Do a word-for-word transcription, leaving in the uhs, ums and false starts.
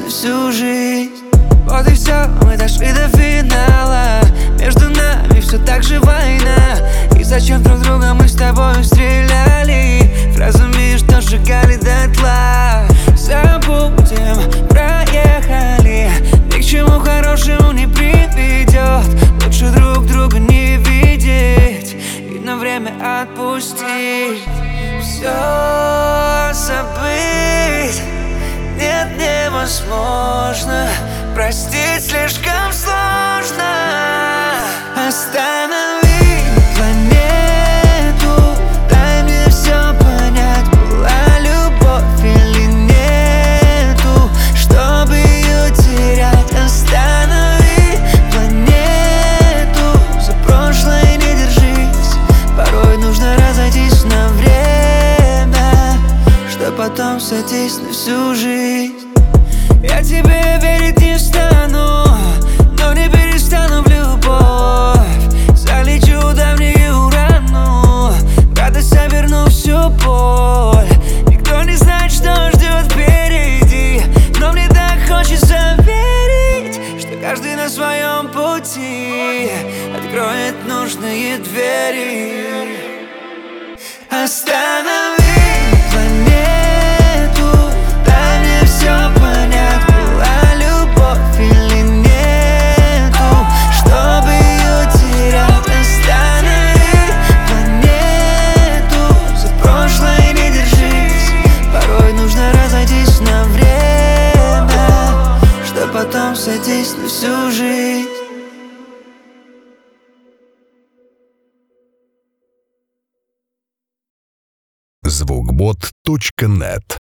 на всю жизнь. Вот и все, мы дошли до финала. Между нами все так же война. И зачем друг друга мы с тобой стреляли фразами, что сжигали дотла? Забудем, проехали, ни к чему хорошему не приведет. Лучше друг друга не видеть и на время отпустить. Все забыть нет, невозможно. Простить слишком сложно. Останови планету, дай мне все понять, была любовь или нету, чтобы ее терять. Останови планету, за прошлое не держись. Порой нужно разойтись на время, что потом сойтись на всю жизнь. Я тебе верить не стану, но не перестану в любовь. Залечу давнюю рану, в радость оберну всю боль. Никто не знает, что ждет впереди, но мне так хочется верить, что каждый на своем пути откроет нужные двери. Останови планету, дай мне все понять, была любовь или нету, чтобы ее терять. Останови планету, за прошлое не держись. Порой нужно разойтись на время, что потом сойтись на всю жизнь. звукбот точка нет